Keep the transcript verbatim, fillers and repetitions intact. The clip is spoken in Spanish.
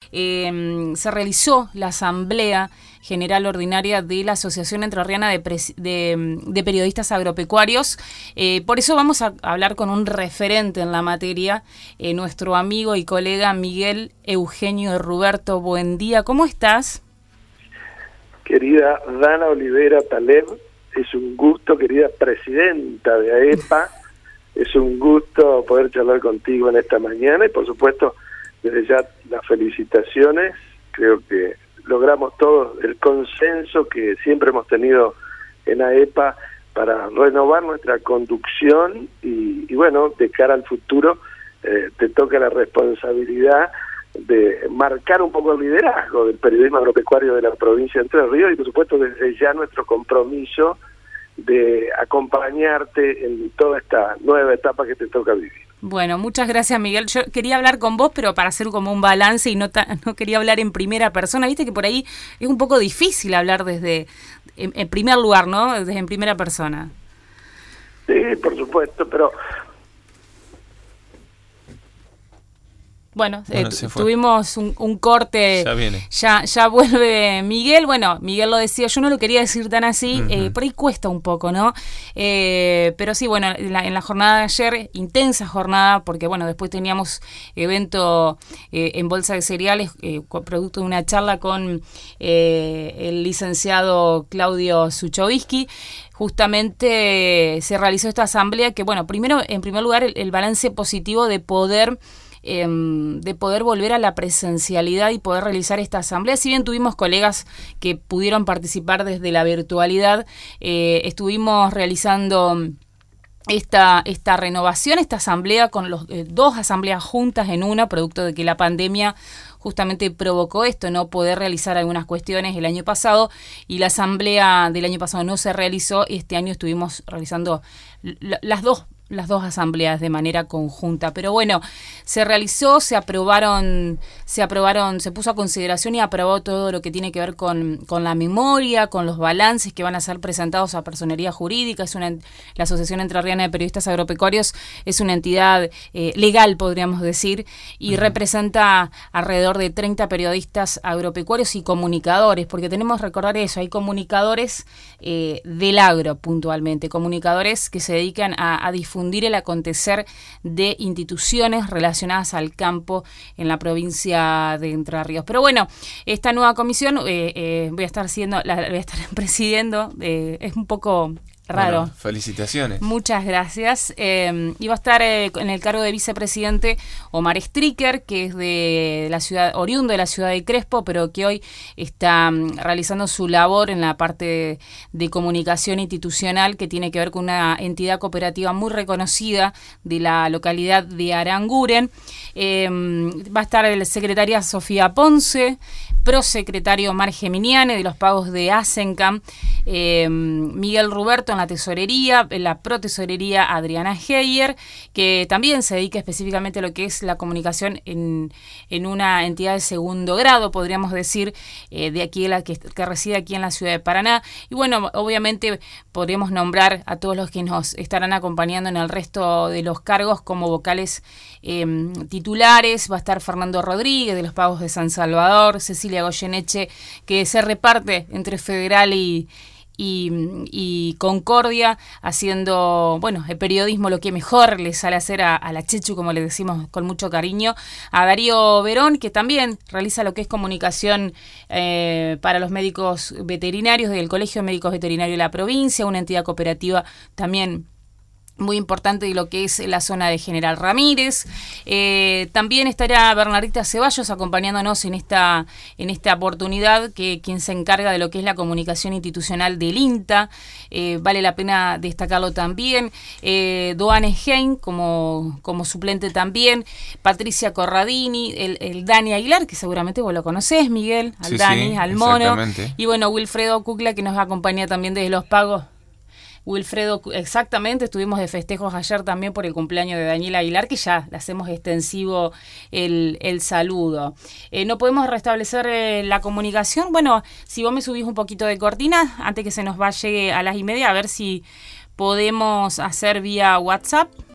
eh, se realizó la Asamblea General Ordinaria de la Asociación Entrerriana de, Pres- de, de Periodistas Agropecuarios. Eh, por eso vamos a hablar con un referente en la materia, eh, nuestro amigo y colega Miguel Eugenio Ruberto. Buen día, ¿cómo estás? Querida Dana Olivera Taleb, es un gusto, querida presidenta de AEPA, es un gusto poder charlar contigo en esta mañana y por supuesto desde ya las felicitaciones. Creo que logramos todos el consenso que siempre hemos tenido en AEPA para renovar nuestra conducción y, y bueno, de cara al futuro eh, te toca la responsabilidad de marcar un poco el liderazgo del periodismo agropecuario de la provincia de Entre Ríos y por supuesto desde ya nuestro compromiso de acompañarte en toda esta nueva etapa que te toca vivir. Bueno, muchas gracias, Miguel. Yo quería hablar con vos, pero para hacer como un balance y no ta- no quería hablar en primera persona. Viste que por ahí es un poco difícil hablar desde, en, en primer lugar, ¿no? Desde en primera persona. Sí, por supuesto, pero... Bueno, bueno eh, tuvimos un, un corte, ya viene, ya ya vuelve Miguel. Bueno, Miguel lo decía, yo no lo quería decir tan así, uh-huh. eh, por ahí cuesta un poco, ¿no? Eh, pero sí, bueno, en la, en la jornada de ayer, intensa jornada, porque bueno, después teníamos evento eh, en Bolsa de Cereales, eh, producto de una charla con eh, el licenciado Claudio Suchovisky. Justamente eh, se realizó esta asamblea que, bueno, primero, en primer lugar, el, el balance positivo de poder... Eh, de poder volver a la presencialidad y poder realizar esta asamblea. Si bien tuvimos colegas que pudieron participar desde la virtualidad, eh, estuvimos realizando esta, esta renovación, esta asamblea con los eh, dos asambleas juntas en una, producto de que la pandemia justamente provocó esto, no poder realizar algunas cuestiones el año pasado, y la asamblea del año pasado no se realizó, y este año estuvimos realizando l- las dos las dos asambleas de manera conjunta. Pero bueno, se realizó, se aprobaron, se aprobaron, se puso a consideración y aprobó todo lo que tiene que ver con, con la memoria, con los balances que van a ser presentados a personería jurídica. Es una, la Asociación Entrerriana de Periodistas Agropecuarios es una entidad eh, legal, podríamos decir, y uh-huh. representa alrededor de treinta periodistas agropecuarios y comunicadores, porque tenemos que recordar eso, hay comunicadores eh, del agro puntualmente, comunicadores que se dedican a, a difundir el acontecer de instituciones relacionadas al campo en la provincia de Entre Ríos. Pero bueno, esta nueva comisión eh, eh, voy a estar siendo, la voy a estar presidiendo, eh, es un poco raro. Bueno, felicitaciones. Muchas gracias. Eh, iba a estar eh, en el cargo de vicepresidente Omar Stricker, que es de la ciudad, oriundo de la ciudad de Crespo, pero que hoy está um, realizando su labor en la parte de, de comunicación institucional, que tiene que ver con una entidad cooperativa muy reconocida de la localidad de Aranguren. Eh, va a estar el secretaria Sofía Ponce, prosecretario Omar Geminiane de los pagos de Asencam, eh, Miguel Ruberto en la tesorería, en la protesorería Adriana Heyer, que también se dedica específicamente a lo que es la comunicación en, en una entidad de segundo grado, podríamos decir, eh, de aquí, la que, que reside aquí en la ciudad de Paraná. Y bueno, obviamente podríamos nombrar a todos los que nos estarán acompañando en el resto de los cargos como vocales eh, titulares. Va a estar Fernando Rodríguez de los pagos de San Salvador, Cecilia Goyeneche, que se reparte entre Federal y Y, y Concordia, haciendo, bueno, el periodismo lo que mejor le sale hacer a, a la Chechu, como le decimos con mucho cariño, a Darío Verón, que también realiza lo que es comunicación eh, para los médicos veterinarios del Colegio de Médicos Veterinarios de la provincia, una entidad cooperativa también muy importante de lo que es la zona de General Ramírez. Eh, también estará Bernardita Ceballos acompañándonos en esta en esta oportunidad, que quien se encarga de lo que es la comunicación institucional del INTA. Eh, vale la pena destacarlo también. Eh, Doane Hein como, como suplente también. Patricia Corradini, el, el Dani Aguilar, que seguramente vos lo conocés, Miguel, al sí, Dani, sí, al Mono. Y bueno, Wilfredo Cucla, que nos acompaña también desde los pagos. Wilfredo, exactamente, estuvimos de festejos ayer también por el cumpleaños de Daniel Aguilar, que ya le hacemos extensivo el, el saludo. Eh, no podemos restablecer eh, la comunicación. Bueno, si vos me subís un poquito de cortina, antes que se nos va, llegue a las y media, a ver si podemos hacer vía WhatsApp.